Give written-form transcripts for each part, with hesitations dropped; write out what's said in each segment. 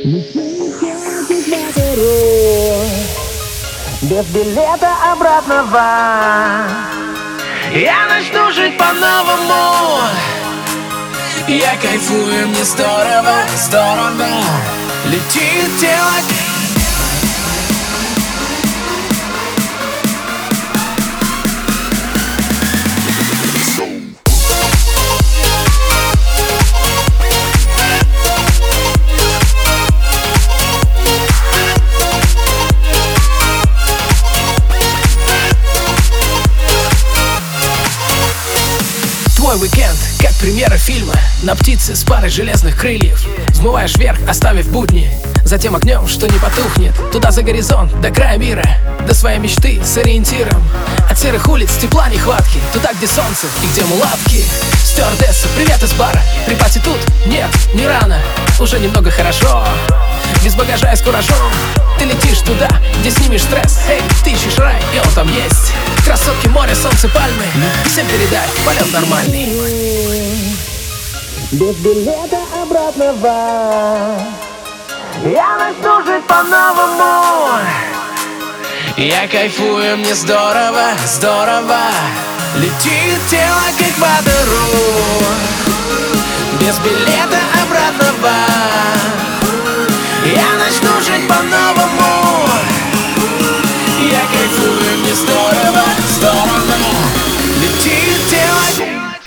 Без билета обратного я начну жить по-новому. Я кайфую, мне здорово, здорово. Летит тело. Твой уикенд, как премьера фильма. На птице с парой железных крыльев. Взмываешь вверх, оставив будни. Затем огнем, что не потухнет. Туда за горизонт, до края мира. До своей мечты с ориентиром. От серых улиц тепла нехватки. Туда, где солнце и где мулатки. Стюардесса, привет из бара. При пати тут? Нет, не рано. Уже немного хорошо. Без багажа и с куражом. Ты летишь туда, где снимешь стресс. Эй, ты ищешь рай, и он там есть. Красотки, море, солнце, пальмы. Всем передай, полет нормальный. Без билета обратного я начну жить по-новому. Я кайфую, мне здорово, здорово. Летит тело, как в водору. Без билета обратного я начну жить по-новому. Я кайфую, мне здорово, здорово. Летит тело.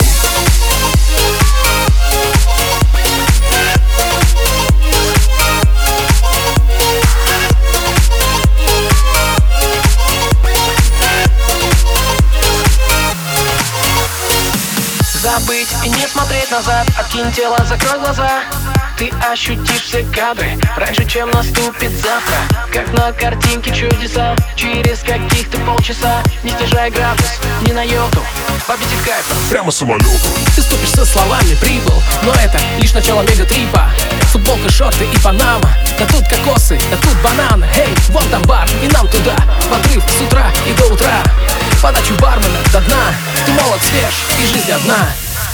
Забыть и не смотреть назад. Откинь тело, закрой глаза. Ты ощутишь все кадры раньше, чем наступит завтра. Как на картинке чудеса. Через каких-то полчаса. Не снижай градус, ни на йоту. Победит кайф прямо самолетом. Ты ступишь со словами «прибыл», но это лишь начало мегатрипа. Футболка, шорты и панама. Да тут кокосы, да тут бананы. Эй, вон там бар, и нам туда. Подрыв с утра и до утра. Подачу бармена до дна. Ты молод, свеж, и жизнь одна.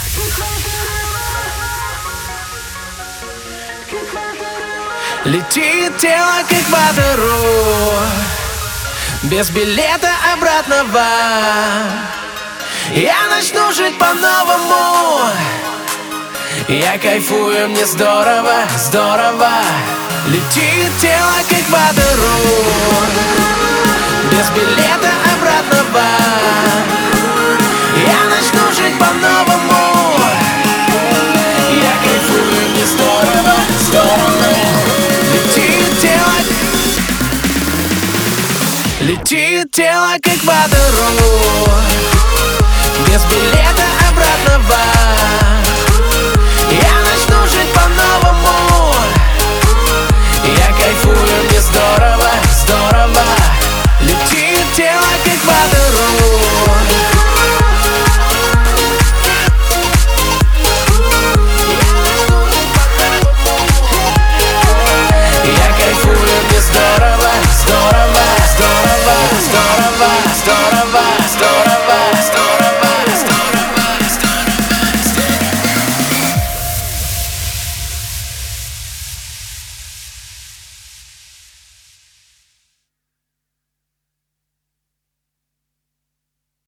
Летит тело, как в водору. Без билета обратного я начну жить по-новому. Я кайфую, мне здорово, здорово. Летит тело, как в водору. Без билета обратного я начну жить по-новому. Я кайфую, мне здорово, здорово. Летит тело. Летит тело, как в водору.